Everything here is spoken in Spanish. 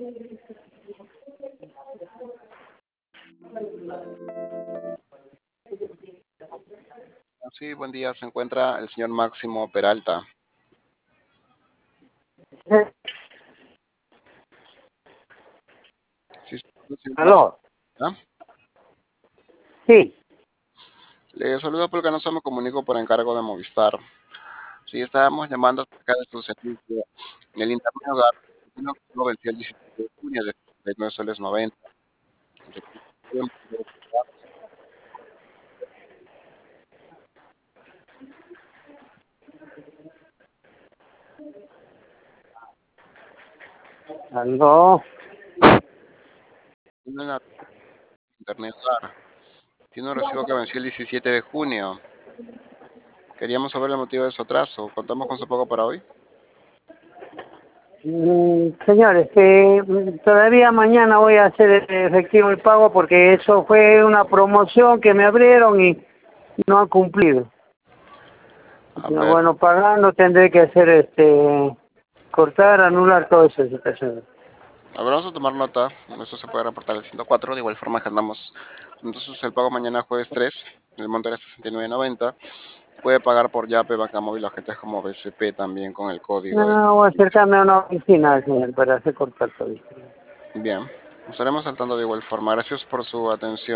Sí, buen día. Se encuentra el señor Máximo Peralta. Sí, señor Máximo. ¿Aló? ¿Ah? Sí. Le saludo porque no se me comunico por encargo de Movistar. Sí, estábamos llamando acerca de su servicio en el Internet Hogar. Uno que lo venció el 17 de junio de 39 soles 90. ¿Aló? Tiene una Internet Hogar. Tiene un recibo que venció el 17 de junio. Queríamos saber el motivo de su atraso. ¿Contamos con su pago para hoy? Señores, todavía mañana voy a hacer efectivo el pago porque eso fue una promoción que me abrieron y no han cumplido. A No, ver, bueno, pagando tendré que hacer cortar, anular toda esa situación. vamos a tomar nota. Eso se puede reportar al 104. De igual forma agendamos. Entonces el pago mañana jueves 3. El monto era 69.90. Puede pagar por Yape, Banca Móvil, agentes como BCP también con el código de... No, voy a acercarme a una oficina, señor, para hacer cortar todo esto. Bien, estaremos saltando de igual forma. Gracias por su atención.